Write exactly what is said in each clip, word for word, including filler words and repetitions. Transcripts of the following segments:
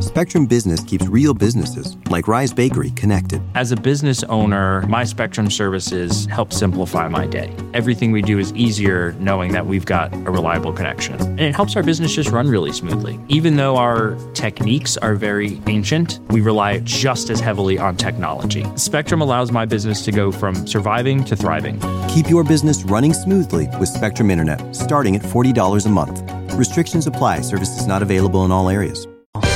Spectrum Business keeps real businesses, like Rise Bakery, connected. As a business owner, my Spectrum services help simplify my day. Everything we do is easier knowing that we've got a reliable connection. And it helps our business just run really smoothly. Even though our techniques are very ancient, we rely just as heavily on technology. Spectrum allows my business to go from surviving to thriving. Keep your business running smoothly with Spectrum Internet, starting at forty dollars a month. Restrictions apply. Services not available in all areas.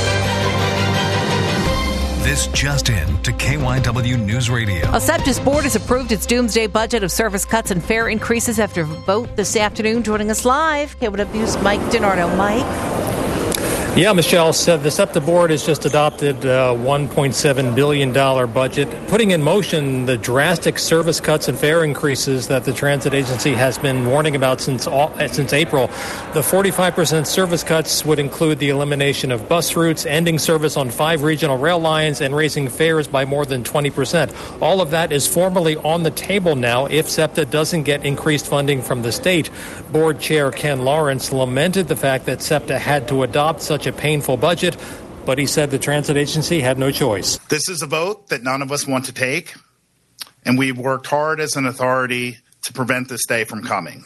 This just in to K Y W News Radio. A SEPTA's board has approved its doomsday budget of service cuts and fare increases after a vote this afternoon. Joining us live, K Y W's Mike DiNardo. Mike? Yeah, Michelle said the SEPTA board has just adopted a one point seven billion dollars budget, putting in motion the drastic service cuts and fare increases that the transit agency has been warning about since all, since April. The forty-five percent service cuts would include the elimination of bus routes, ending service on five regional rail lines, and raising fares by more than twenty percent. All of that is formally on the table now if SEPTA doesn't get increased funding from the state. Board Chair Ken Lawrence lamented the fact that SEPTA had to adopt such a painful budget, but he said the transit agency had no choice. This is a vote that none of us want to take, and we've worked hard as an authority to prevent this day from coming.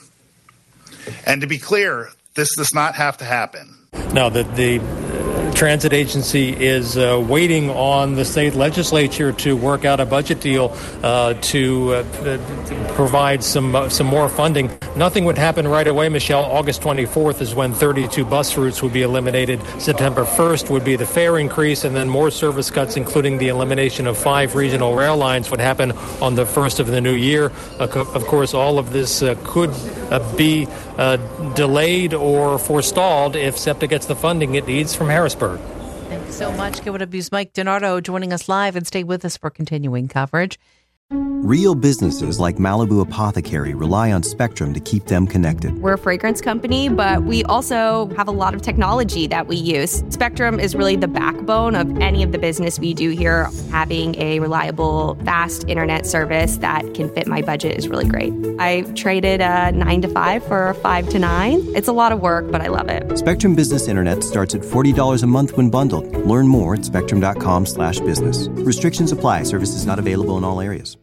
And to be clear, this does not have to happen. No, the, the uh, transit agency is uh, waiting on the state legislature to work out a budget deal uh, to, uh, to provide some uh, some more funding. Nothing would happen right away, Michelle. August twenty-fourth is when thirty-two bus routes would be eliminated. September first would be the fare increase, and then more service cuts, including the elimination of five regional rail lines, would happen on the first of the new year. Uh, co- of course, all of this uh, could uh, be uh, delayed or forestalled if SEPTA gets the funding it needs from Harrisburg. Thanks so much. K Y W's Mike DiNardo joining us live, and stay with us for continuing coverage. Real businesses like Malibu Apothecary rely on Spectrum to keep them connected. We're a fragrance company, but we also have a lot of technology that we use. Spectrum is really the backbone of any of the business we do here. Having a reliable, fast internet service that can fit my budget is really great. I traded a nine to five for a five to nine. It's a lot of work, but I love it. Spectrum Business Internet starts at forty dollars a month when bundled. Learn more at spectrum dot com slash business. Restrictions apply. Services not available in all areas.